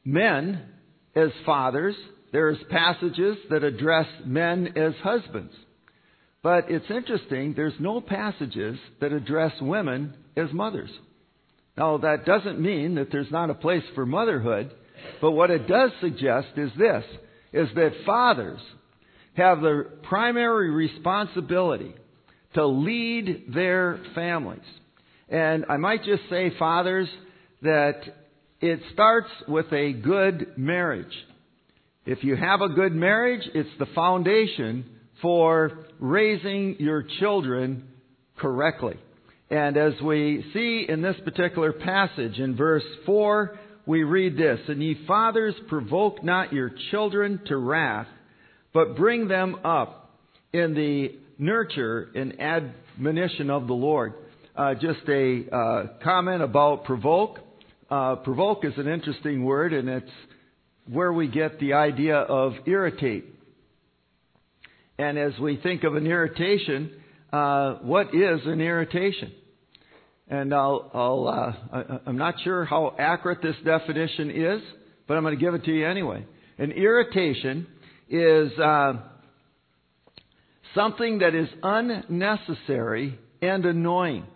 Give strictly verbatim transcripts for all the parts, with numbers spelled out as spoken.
men as fathers. There's passages that address men as husbands. But it's interesting, there's no passages that address women as mothers. Now, that doesn't mean that there's not a place for motherhood, but what it does suggest is this, is that fathers have the primary responsibility to lead their families. And I might just say, fathers, that it starts with a good marriage. If you have a good marriage, it's the foundation for raising your children correctly. And as we see in this particular passage, in verse four, we read this, "And ye fathers, provoke not your children to wrath, but bring them up in the nurture and admonition of the Lord." Uh, just a uh, comment about provoke. Uh, provoke is an interesting word, and it's where we get the idea of irritate. And as we think of an irritation, uh, what is an irritation? And I'll, I'll uh, I, I'm not sure how accurate this definition is, but I'm going to give it to you anyway. An irritation is uh, something that is unnecessary and annoying.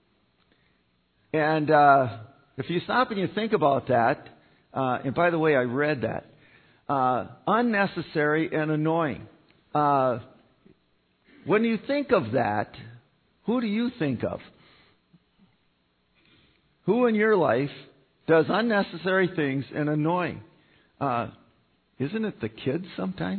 And uh, if you stop and you think about that, uh, and by the way, I read that, uh, unnecessary and annoying. Uh, when you think of that, who do you think of? Who in your life does unnecessary things and annoying? Uh, isn't it the kids sometimes?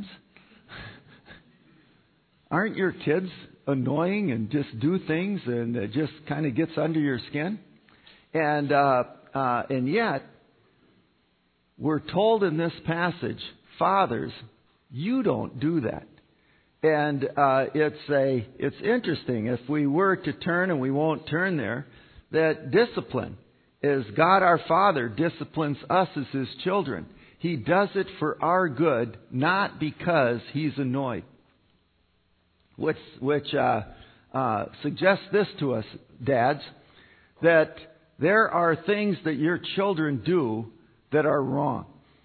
Aren't your kids annoying and just do things and it just kind of gets under your skin? And uh, uh, and yet, we're told in this passage, fathers, you don't do that. And uh, it's a it's interesting, if we were to turn, and we won't turn there, that discipline is God our Father disciplines us as His children. He does it for our good, not because He's annoyed. Which, which uh, uh, suggests this to us, dads, that there are things that your children do that are wrong.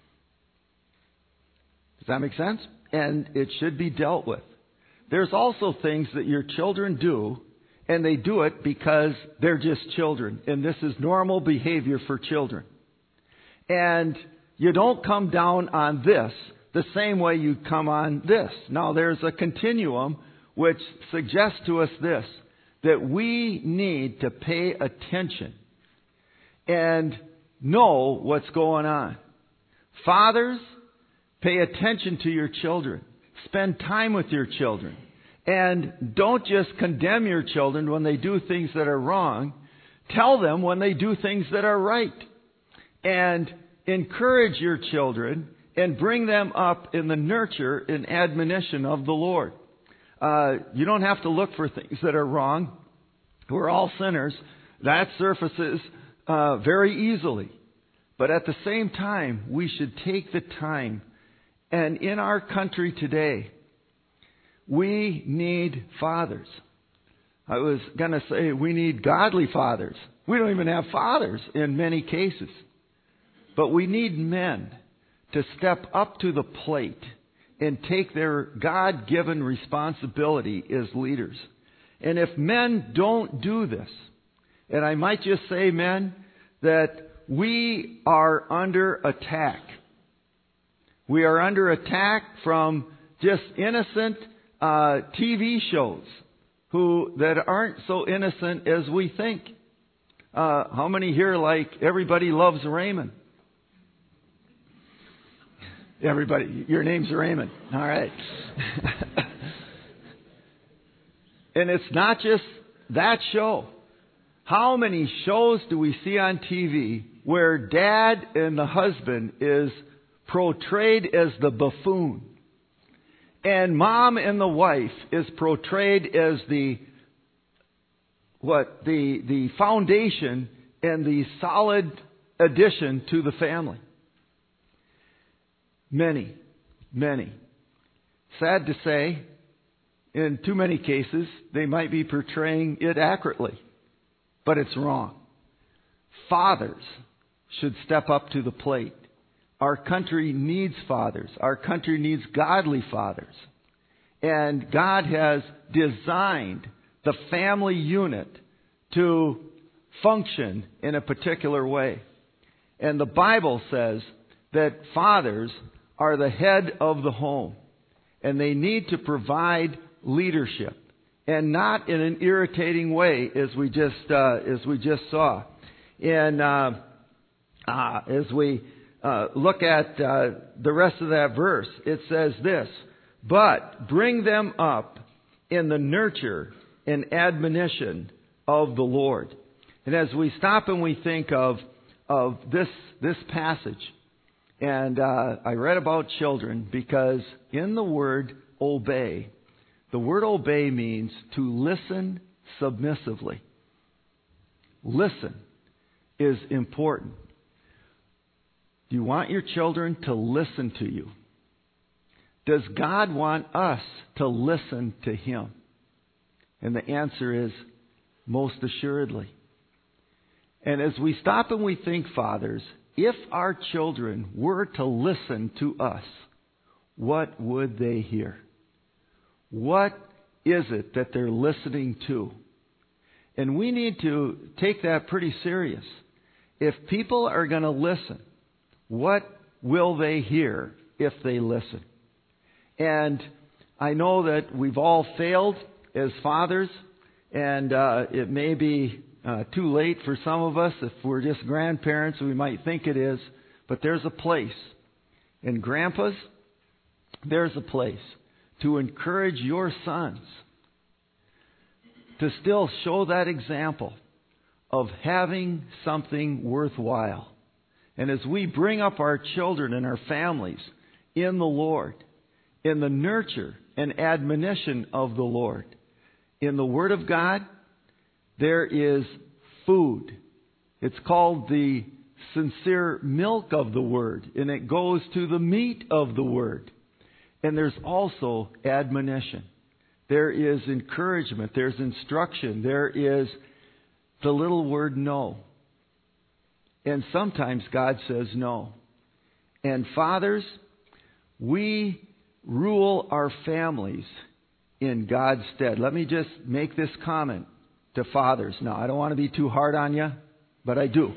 Does that make sense? And it should be dealt with. There's also things that your children do, and they do it because they're just children. And this is normal behavior for children. And you don't come down on this the same way you come on this. Now, there's a continuum which suggests to us this, that we need to pay attention and know what's going on. Fathers, pay attention to your children. Spend time with your children. And don't just condemn your children when they do things that are wrong. Tell them when they do things that are right. And encourage your children and bring them up in the nurture and admonition of the Lord. Uh, you don't have to look for things that are wrong. We're all sinners. That surfaces uh, very easily. But at the same time, we should take the time. And in our country today, we need fathers. I was going to say we need godly fathers. We don't even have fathers in many cases. But we need men to step up to the plate and take their God-given responsibility as leaders. And if men don't do this, and I might just say, men, that we are under attack. We are under attack from just innocent uh, T V shows who that aren't so innocent as we think. Uh, how many here like Everybody Loves Raymond? Everybody, your name's Raymond. All right. And it's not just that show. How many shows do we see on T V where dad and the husband is portrayed as the buffoon, and mom and the wife is portrayed as the what the the foundation and the solid addition to the family? Many, many. Sad to say, in too many cases, they might be portraying it accurately, but it's wrong. Fathers should step up to the plate. our country needs fathers. Our country needs godly fathers. And God has designed the family unit to function in a particular way. And the Bible says that fathers are the head of the home. And they need to provide leadership. And not in an irritating way, as we just uh, as we just saw. And uh, uh, as we uh, look at uh, the rest of that verse, it says this: "But bring them up in the nurture and admonition of the Lord." And as we stop and we think of of this this passage, and uh, I read about children because in the word obey, the word obey means to listen submissively. Listen is important. Do you want your children to listen to you? Does God want us to listen to Him? And the answer is most assuredly. And as we stop and we think, fathers, if our children were to listen to us, what would they hear? What is it that they're listening to? And we need to take that pretty serious. If people are going to listen, what will they hear if they listen? And I know that we've all failed as fathers, and uh, it may be uh, too late for some of us. If we're just grandparents, we might think it is. But there's a place. And grandpas, there's a place to encourage your sons to still show that example of having something worthwhile. And as we bring up our children and our families in the Lord, in the nurture and admonition of the Lord, in the Word of God, there is food. It's called the sincere milk of the Word, and it goes to the meat of the Word. And there's also admonition. There is encouragement. There's instruction. There is the little word no. And sometimes God says no. And fathers, we rule our families in God's stead. Let me just make this comment to fathers. Now, I don't want to be too hard on you, but I do.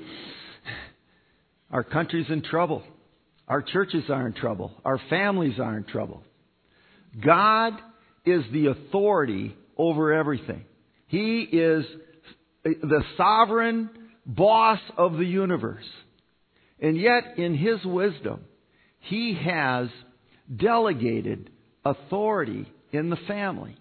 Our country's in trouble. Our churches are in trouble. Our families are in trouble. God is the authority over everything. He is the sovereign boss of the universe. And yet, in His wisdom, He has delegated authority in the family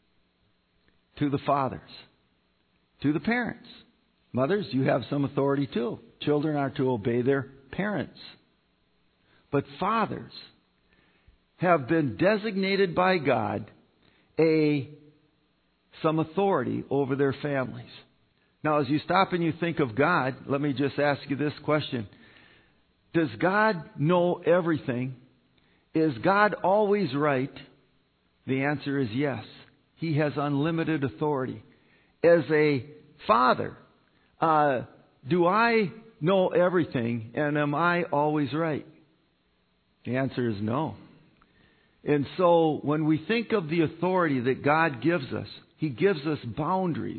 to the fathers, to the parents. Mothers, you have some authority too. Children are to obey their parents. But fathers have been designated by God a some authority over their families. Now, as you stop and you think of God, let me just ask you this question. Does God know everything? Is God always right? The answer is yes. He has unlimited authority. As a father, uh, do I know everything, and am I always right? The answer is no. And so when we think of the authority that God gives us, He gives us boundaries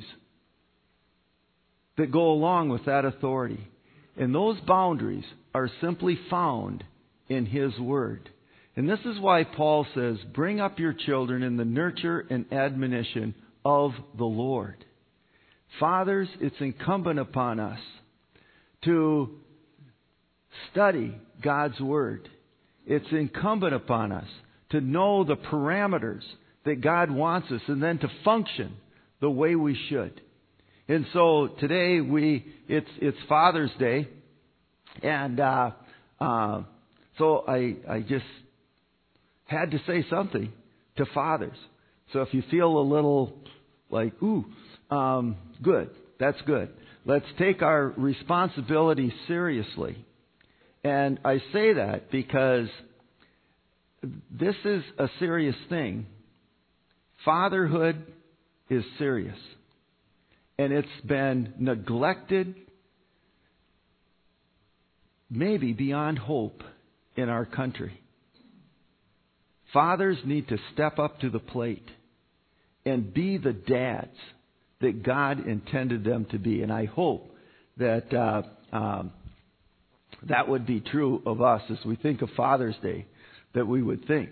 that go along with that authority. And those boundaries are simply found in His Word. And this is why Paul says, bring up your children in the nurture and admonition of the Lord. Fathers, it's incumbent upon us to study God's Word. It's incumbent upon us to know the parameters that God wants us and then to function the way we should. And so today we it's it's Father's Day, and uh, uh, so I I just had to say something to fathers. So if you feel a little like ooh, um, good, that's good. Let's take our responsibility seriously, and I say that because this is a serious thing. Fatherhood is serious. And it's been neglected, maybe beyond hope, in our country. Fathers need to step up to the plate and be the dads that God intended them to be. And I hope that uh, um, that would be true of us as we think of Father's Day, that we would think.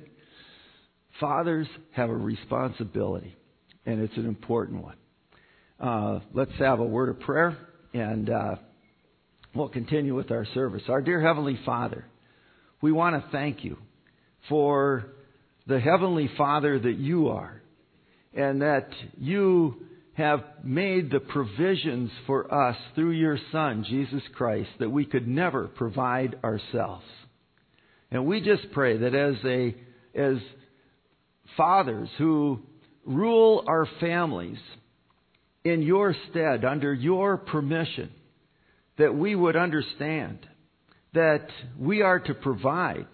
Fathers have a responsibility, and it's an important one. Uh, let's have a word of prayer, and uh, we'll continue with our service. Our dear Heavenly Father, we want to thank you for the Heavenly Father that you are, and that you have made the provisions for us through your Son, Jesus Christ, that we could never provide ourselves. And we just pray that as a as fathers who rule our families in your stead, under your permission, that we would understand that we are to provide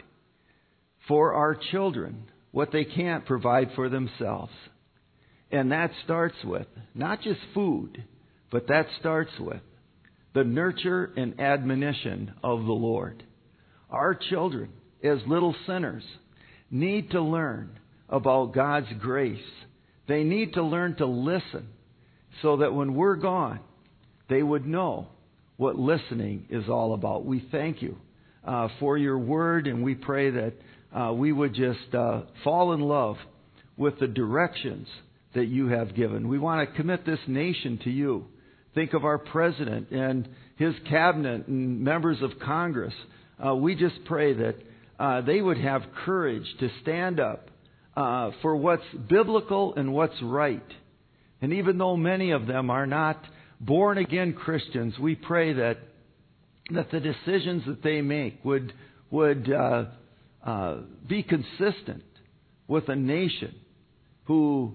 for our children what they can't provide for themselves. And that starts with not just food, but that starts with the nurture and admonition of the Lord. Our children, as little sinners, need to learn about God's grace. They need to learn to listen so that when we're gone, they would know what listening is all about. We thank you uh, for your word, and we pray that uh, we would just uh, fall in love with the directions that you have given. We want to commit this nation to you. Think of our president and his cabinet and members of Congress. Uh, we just pray that uh, they would have courage to stand up uh, for what's biblical and what's right. And even though many of them are not born-again Christians, we pray that that the decisions that they make would would uh, uh, be consistent with a nation who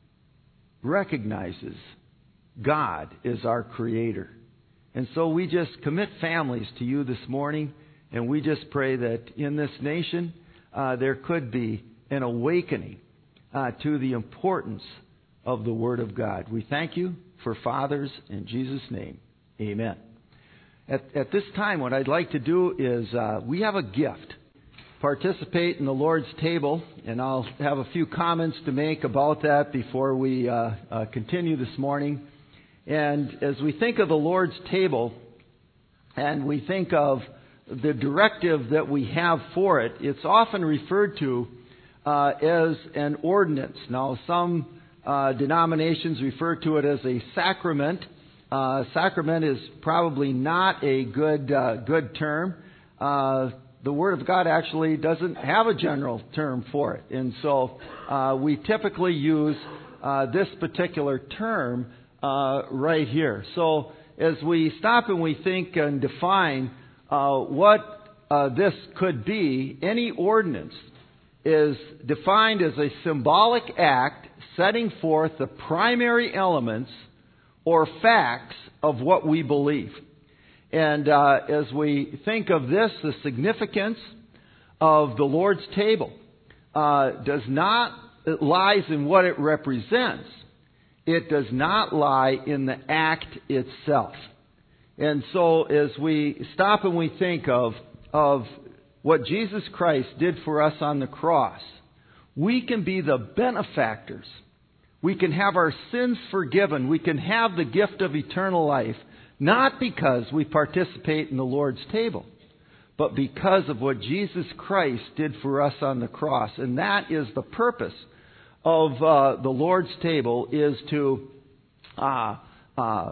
recognizes God is our Creator. And so we just commit families to you this morning, and we just pray that in this nation uh, there could be an awakening uh, to the importance of the Word of God. We thank you for fathers in Jesus' name. Amen. At, at this time, what I'd like to do is uh, we have a gift. Participate in the Lord's table, and I'll have a few comments to make about that before we uh, uh, continue this morning. And as we think of the Lord's table, and we think of the directive that we have for it, it's often referred to uh, as an ordinance. Now, some uh, denominations refer to it as a sacrament. Uh, sacrament is probably not a good uh, good term. Uh, the Word of God actually doesn't have a general term for it, and so uh, we typically use uh, this particular term uh, right here. So as we stop and we think and define uh, what uh, this could be, any ordinance is defined as a symbolic act setting forth the primary elements or facts of what we believe. And uh, as we think of this, the significance of the Lord's table uh, does not, it lies in what it represents. It does not lie in the act itself. And so as we stop and we think of, of what Jesus Christ did for us on the cross, we can be the benefactors. We can have our sins forgiven. We can have the gift of eternal life, not because we participate in the Lord's table, but because of what Jesus Christ did for us on the cross. And that is the purpose of uh, the Lord's table, is to uh, uh,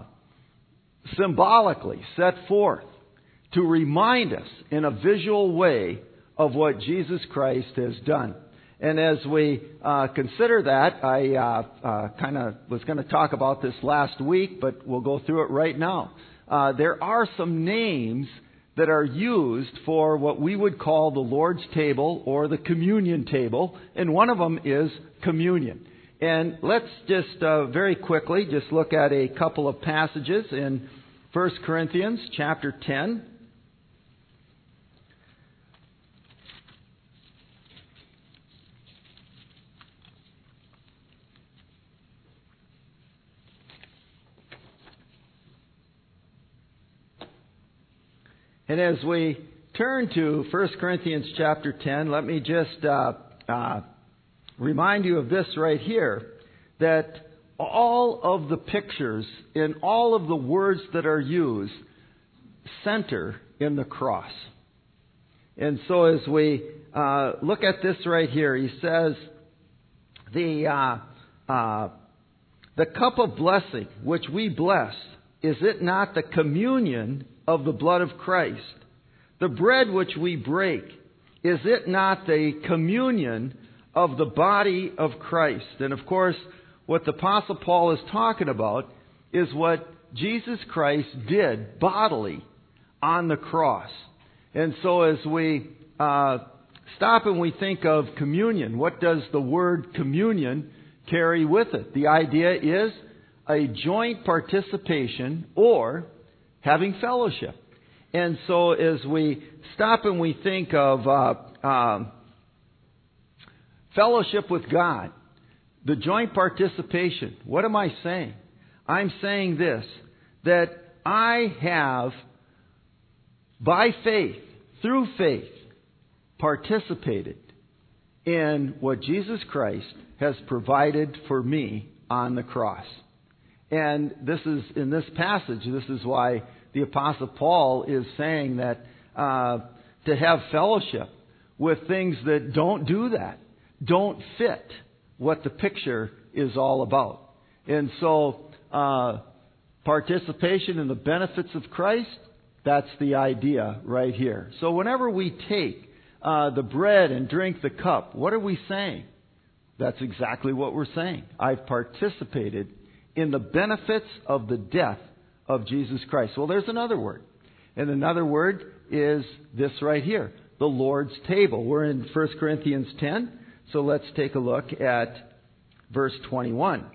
symbolically set forth, to remind us in a visual way of what Jesus Christ has done. And as we uh, consider that, I uh, uh, kind of was going to talk about this last week, but we'll go through it right now. Uh, there are some names that are used for what we would call the Lord's table or the communion table, and one of them is communion. And let's just uh, very quickly just look at a couple of passages in First Corinthians chapter ten. And as we turn to First Corinthians chapter ten, let me just uh, uh, remind you of this right here, that all of the pictures and all of the words that are used center in the cross. And so as we uh, look at this right here, he says, the uh, uh, the cup of blessing which we bless, is it not the communion of the blood of Christ? The bread which we break, is it not the communion of the body of Christ? And of course, what the Apostle Paul is talking about is what Jesus Christ did bodily on the cross. And so as we uh, stop and we think of communion, what does the word communion carry with it? The idea is a joint participation or having fellowship. And so as we stop and we think of uh, um, fellowship with God, the joint participation, what am I saying? I'm saying this, that I have, by faith, through faith, participated in what Jesus Christ has provided for me on the cross. And this is, in this passage, this is why the Apostle Paul is saying that uh, to have fellowship with things that don't do that, don't fit what the picture is all about. And so, uh, participation in the benefits of Christ, that's the idea right here. So whenever we take uh, the bread and drink the cup, what are we saying? That's exactly what we're saying. I've participated in the benefits of the death of Jesus Christ. Well, there's another word. And another word is this right here, the Lord's table. We're in First Corinthians ten. So let's take a look at verse twenty-one.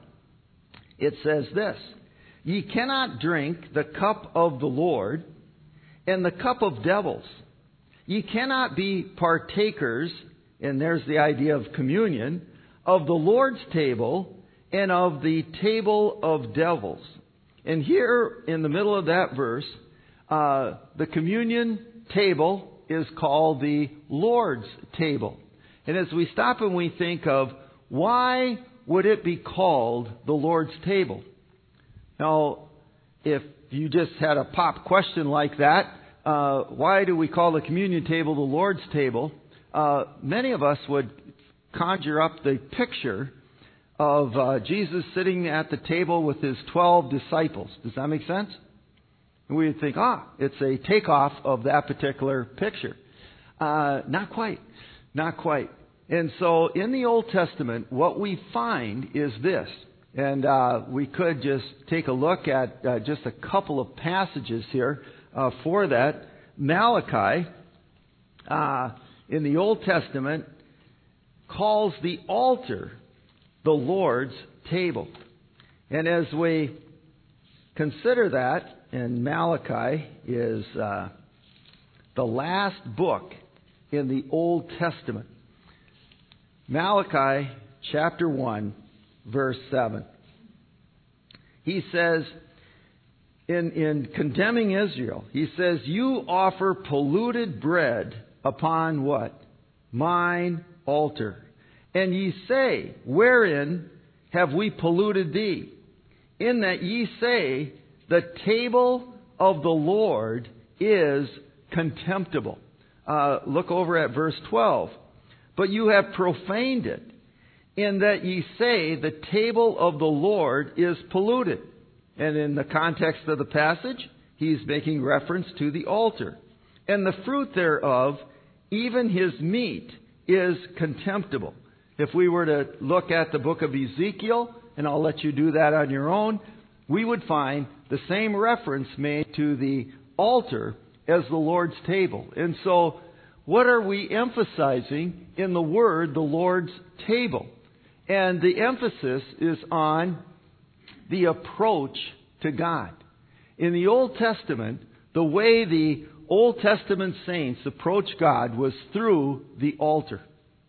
It says this, "Ye cannot drink the cup of the Lord and the cup of devils. Ye cannot be partakers," and there's the idea of communion, "of the Lord's table and of the table of devils." And here in the middle of that verse, uh, the communion table is called the Lord's table. And as we stop and we think of, why would it be called the Lord's table? Now, if you just had a pop question like that, uh, why do we call the communion table the Lord's table? Uh, many of us would conjure up the picture of uh, Jesus sitting at the table with his twelve disciples. Does that make sense? And we would think, ah, it's a takeoff of that particular picture. Uh, not quite. Not quite. And so in the Old Testament, what we find is this. And uh, we could just take a look at uh, just a couple of passages here uh, for that. Malachi, uh, in the Old Testament, calls the altar the Lord's table. And as we consider that, and Malachi is uh, the last book in the Old Testament. Malachi chapter one, verse seven. He says, in, in condemning Israel, he says, "You offer polluted bread upon" what? "Mine altar. And ye say, Wherein have we polluted thee? In that ye say, The table of the Lord is contemptible." Uh, look over at verse twelve. "But you have profaned it, in that ye say, The table of the Lord is polluted." And in the context of the passage, he's making reference to the altar. "And the fruit thereof, even his meat, is contemptible." If we were to look at the book of Ezekiel, and I'll let you do that on your own, we would find the same reference made to the altar as the Lord's table. And so, what are we emphasizing in the word, the Lord's table? And the emphasis is on the approach to God. In the Old Testament, the way the Old Testament saints approached God was through the altar.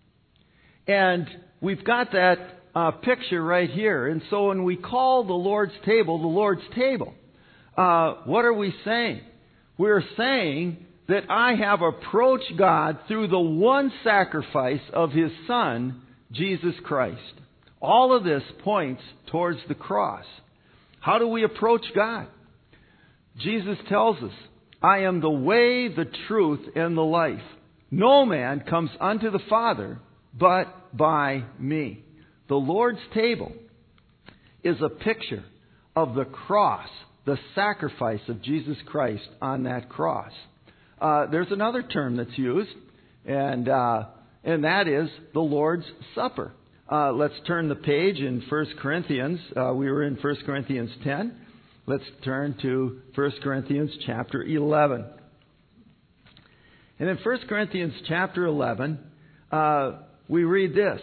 And we've got that uh, picture right here. And so when we call the Lord's table the Lord's table, uh, what are we saying? We're saying that I have approached God through the one sacrifice of His Son, Jesus Christ. All of this points towards the cross. How do we approach God? Jesus tells us, I am the way, the truth, and the life. No man comes unto the Father but by me. The Lord's table is a picture of the cross, the sacrifice of Jesus Christ on that cross. Uh, there's another term that's used, and uh, and that is the Lord's Supper. Uh, let's turn the page in First Corinthians. Uh, we were in First Corinthians ten. Let's turn to First Corinthians chapter eleven. And in First Corinthians chapter eleven, uh, we read this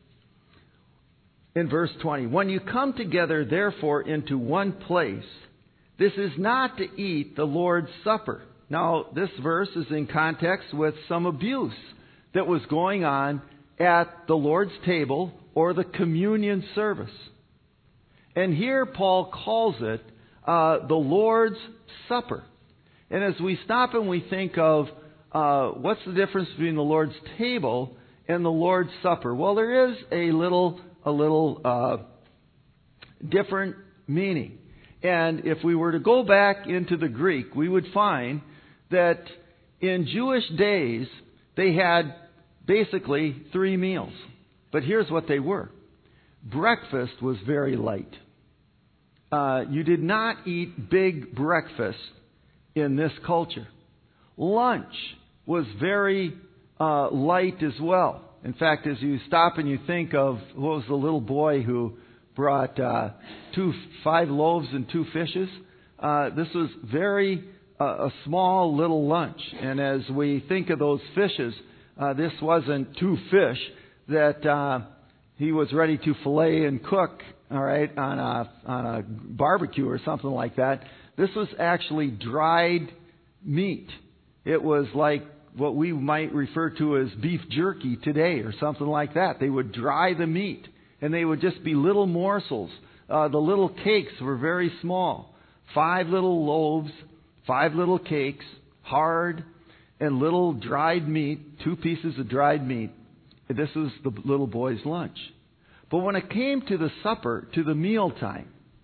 in verse twenty. When you come together, therefore, into one place, this is not to eat the Lord's Supper. Now, this verse is in context with some abuse that was going on at the Lord's table or the communion service. And here Paul calls it uh, the Lord's Supper. And as we stop and we think of uh, what's the difference between the Lord's table and the Lord's Supper? Well, there is a little, a little uh, different meaning. And if we were to go back into the Greek, we would find that in Jewish days, they had basically three meals. But here's what they were. Breakfast was very light. Uh, you did not eat big breakfast in this culture. Lunch was very uh, light as well. In fact, as you stop and you think of what was the little boy who brought uh, two, five loaves and two fishes, uh, this was very uh, a small little lunch. And as we think of those fishes, uh, this wasn't two fish that uh, he was ready to fillet and cook, all right, on a on a barbecue or something like that. This was actually dried meat. It was like what we might refer to as beef jerky today or something like that. They would dry the meat, and they would just be little morsels. Uh, the little cakes were very small. Five little loaves, five little cakes, hard, and little dried meat, two pieces of dried meat. This was the little boy's lunch. But when it came to the supper, to the mealtime,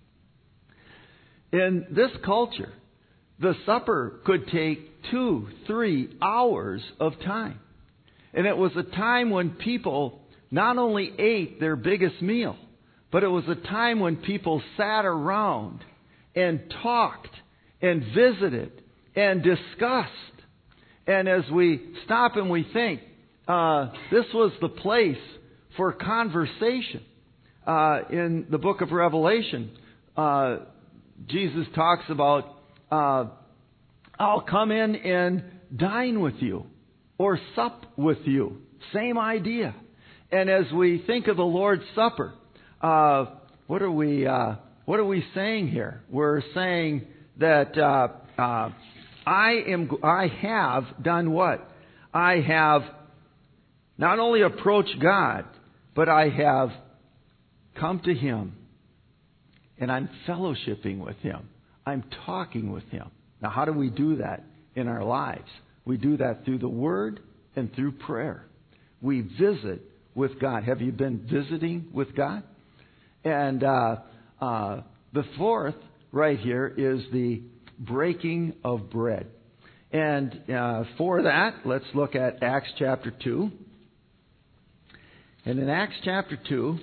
in this culture, the supper could take two, three hours of time. And it was a time when people not only ate their biggest meal, but it was a time when people sat around and talked and visited and discussed. And as we stop and we think, uh, this was the place for conversation. Uh, in the book of Revelation, uh, Jesus talks about, uh, I'll come in and dine with you or sup with you. Same idea. And as we think of the Lord's Supper, uh, what are we, uh, what are we saying here? We're saying that, uh, uh, I am, I have done what? I have not only approached God, but I have come to Him, and I'm fellowshipping with Him. I'm talking with Him. Now, how do we do that in our lives? We do that through the Word and through prayer. We visit with God. Have you been visiting with God? And uh, uh, the fourth right here is the breaking of bread. And uh, for that, let's look at Acts chapter two. And in Acts chapter two,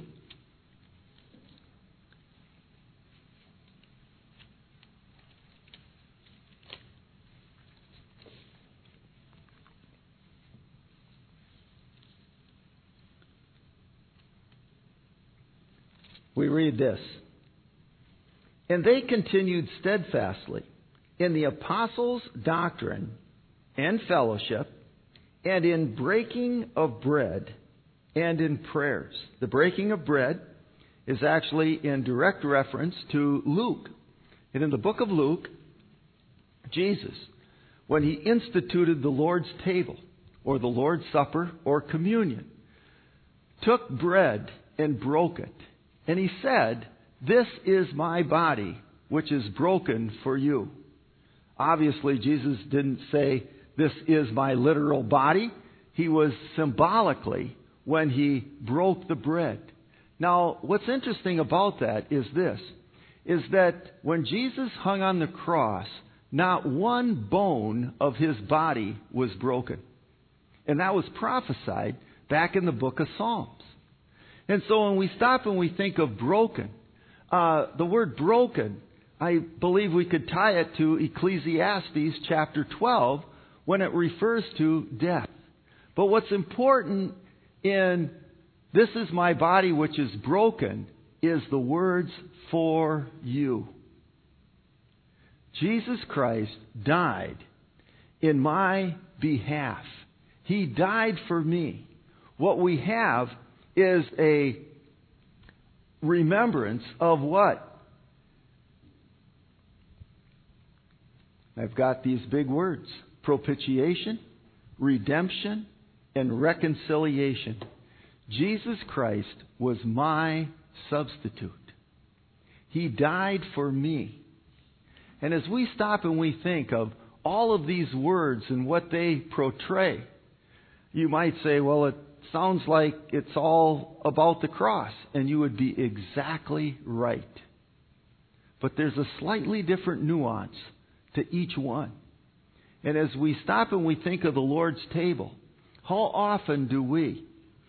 we read this. And they continued steadfastly in the apostles' doctrine and fellowship, and in breaking of bread, and in prayers. The breaking of bread is actually in direct reference to Luke. And in the book of Luke, Jesus, when He instituted the Lord's table, or the Lord's Supper, or communion, took bread and broke it. And He said, "This is my body, which is broken for you." Obviously, Jesus didn't say, this is my literal body. He was symbolically when He broke the bread. Now, what's interesting about that is this, is that when Jesus hung on the cross, not one bone of His body was broken. And that was prophesied back in the book of Psalms. And so when we stop and we think of broken, uh, the word broken, I believe we could tie it to Ecclesiastes chapter twelve when it refers to death. But what's important in "this is my body which is broken" is the words "for you." Jesus Christ died in my behalf. He died for me. What we have is a remembrance of what? I've got these big words: propitiation, redemption, and reconciliation. Jesus Christ was my substitute. He died for me. And as we stop and we think of all of these words and what they portray, you might say, well, it sounds like it's all about the cross. And you would be exactly right. But there's a slightly different nuance to each one. And as we stop and we think of the Lord's table, how often do we?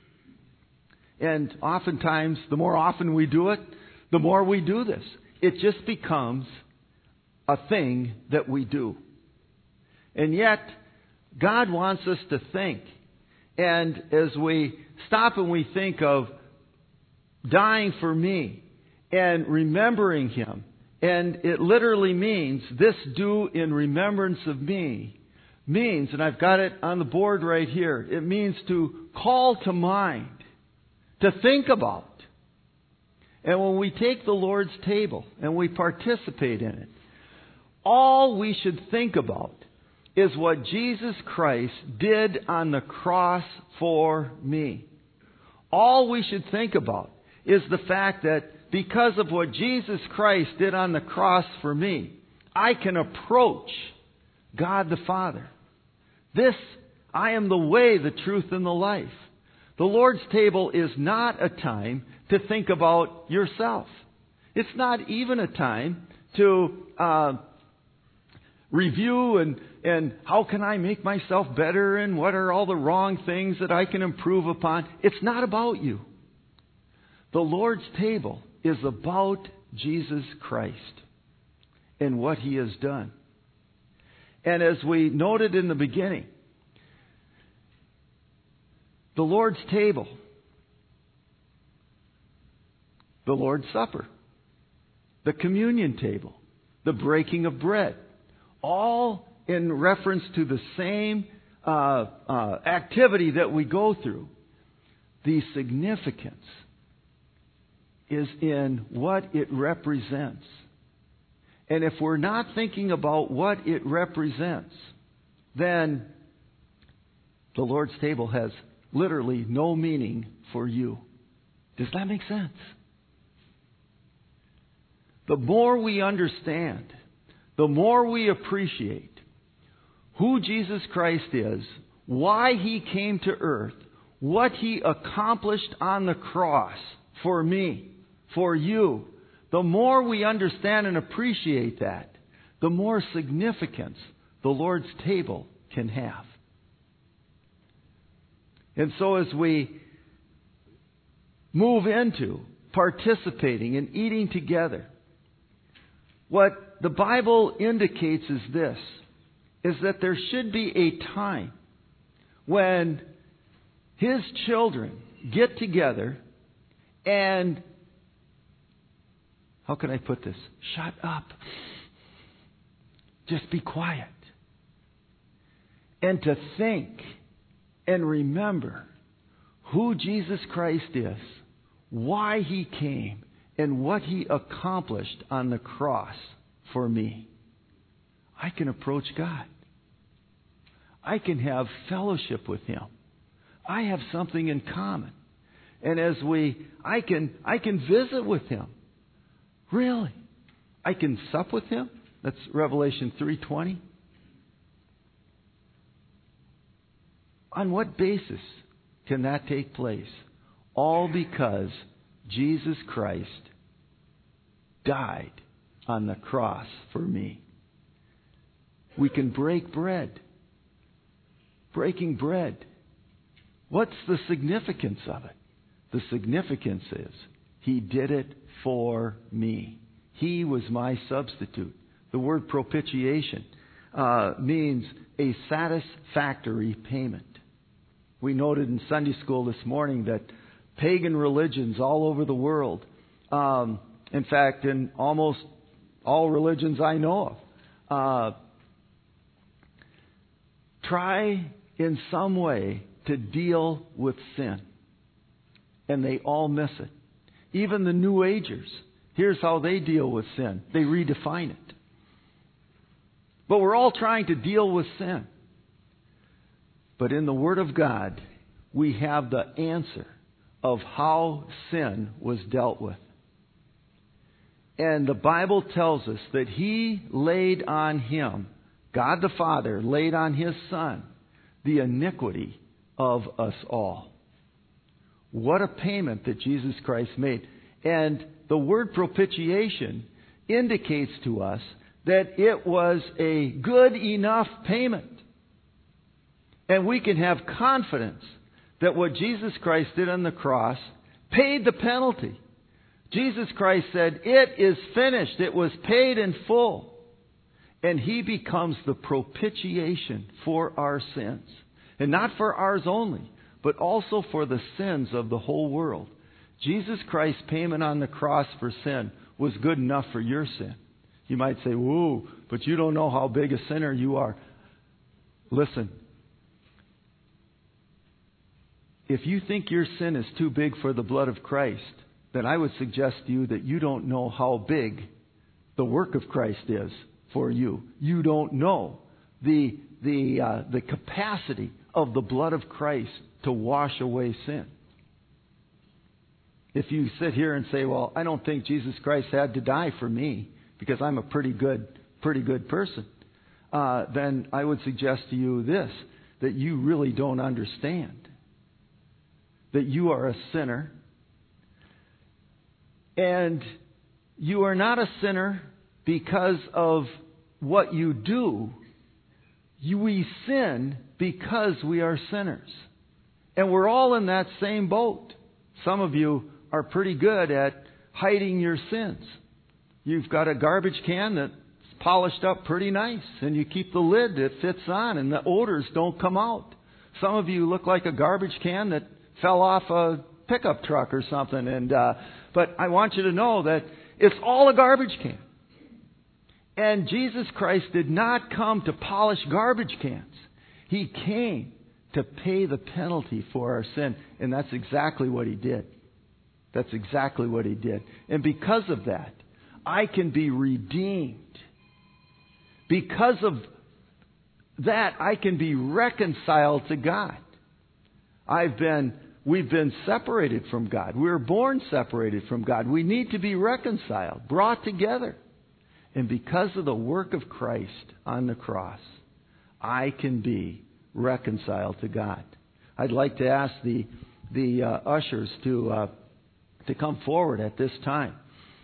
And oftentimes, the more often we do it, the more we do this. It just becomes a thing that we do. And yet, God wants us to think. And as we stop and we think of dying for me and remembering Him, and it literally means, "this do in remembrance of me," means, and I've got it on the board right here, it means to call to mind, to think about. And when we take the Lord's table and we participate in it, all we should think about is what Jesus Christ did on the cross for me. All we should think about is the fact that because of what Jesus Christ did on the cross for me, I can approach God the Father. This, I am the way, the truth, and the life. The Lord's table is not a time to think about yourself. It's not even a time to uh, review and, and how can I make myself better and what are all the wrong things that I can improve upon. It's not about you. The Lord's table is about Jesus Christ and what He has done. And as we noted in the beginning, the Lord's table, the Lord's Supper, the communion table, the breaking of bread, all in reference to the same uh, uh, activity that we go through. The significance is in what it represents. And if we're not thinking about what it represents, then the Lord's table has literally no meaning for you. Does that make sense? The more we understand, the more we appreciate who Jesus Christ is, why He came to earth, what He accomplished on the cross for me, for you, the more we understand and appreciate that, the more significance the Lord's table can have. And so as we move into participating and eating together, what the Bible indicates is this, is that there should be a time when His children get together and, how can I put this? Shut up. Just be quiet. And to think and remember who Jesus Christ is, why He came, and what He accomplished on the cross for me. I can approach God. I can have fellowship with Him. I have something in common. And as we, I can, I can visit with Him. Really? I can sup with Him? That's Revelation three twenty. On what basis can that take place? All because Jesus Christ died on the cross for me. We can break bread. Breaking bread. What's the significance of it? The significance is He did it for me. He was my substitute. The word propitiation uh, means a satisfactory payment. We noted in Sunday school this morning that pagan religions all over the world, um, in fact, in almost all religions I know of, uh, try in some way to deal with sin. And they all miss it. Even the New Agers, here's how they deal with sin. They redefine it. But we're all trying to deal with sin. But in the Word of God, we have the answer of how sin was dealt with. And the Bible tells us that He laid on Him, God the Father laid on His Son, the iniquity of us all. What a payment that Jesus Christ made. And the word propitiation indicates to us that it was a good enough payment. And we can have confidence that what Jesus Christ did on the cross paid the penalty. Jesus Christ said, "It is finished." It was paid in full. And He becomes the propitiation for our sins. And not for ours only, but also for the sins of the whole world. Jesus Christ's payment on the cross for sin was good enough for your sin. You might say, "Whoa, but you don't know how big a sinner you are." Listen, if you think your sin is too big for the blood of Christ, then I would suggest to you that you don't know how big the work of Christ is for you. You don't know the the uh, the capacity of the blood of Christ to wash away sin. If you sit here and say, "Well, I don't think Jesus Christ had to die for me because I'm a pretty good, pretty good person," uh, then I would suggest to you this, that you really don't understand. That you are a sinner. And you are not a sinner because of what you do. You, we sin because we are sinners. And we're all in that same boat. Some of you are pretty good at hiding your sins. You've got a garbage can that's polished up pretty nice, and you keep the lid that fits on, and the odors don't come out. Some of you look like a garbage can that fell off a pickup truck or something. And uh, but I want you to know that it's all a garbage can. And Jesus Christ did not come to polish garbage cans. He came to pay the penalty for our sin. And that's exactly what He did. That's exactly what He did. And because of that, I can be redeemed. Because of that, I can be reconciled to God. I've been, we've been separated from God. We were born separated from God. We need to be reconciled, brought together. And because of the work of Christ on the cross, I can be reconciled to God. I'd like to ask the the uh, ushers to uh, to come forward at this time.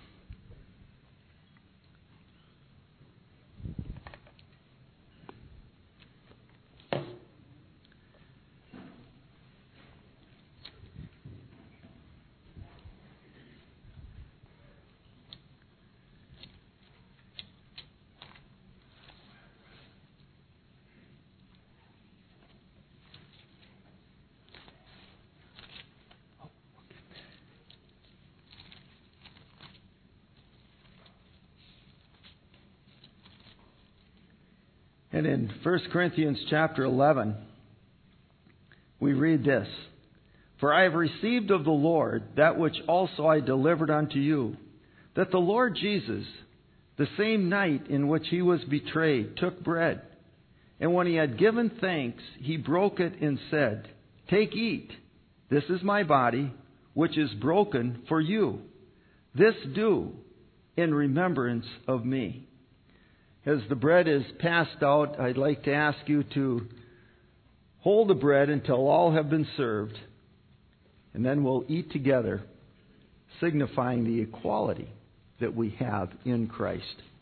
And in First Corinthians chapter eleven, we read this: "For I have received of the Lord that which also I delivered unto you, that the Lord Jesus, the same night in which He was betrayed, took bread. And when He had given thanks, He broke it and said, 'Take, eat. This is my body, which is broken for you. This do in remembrance of me.'" As the bread is passed out, I'd like to ask you to hold the bread until all have been served, and then we'll eat together, signifying the equality that we have in Christ.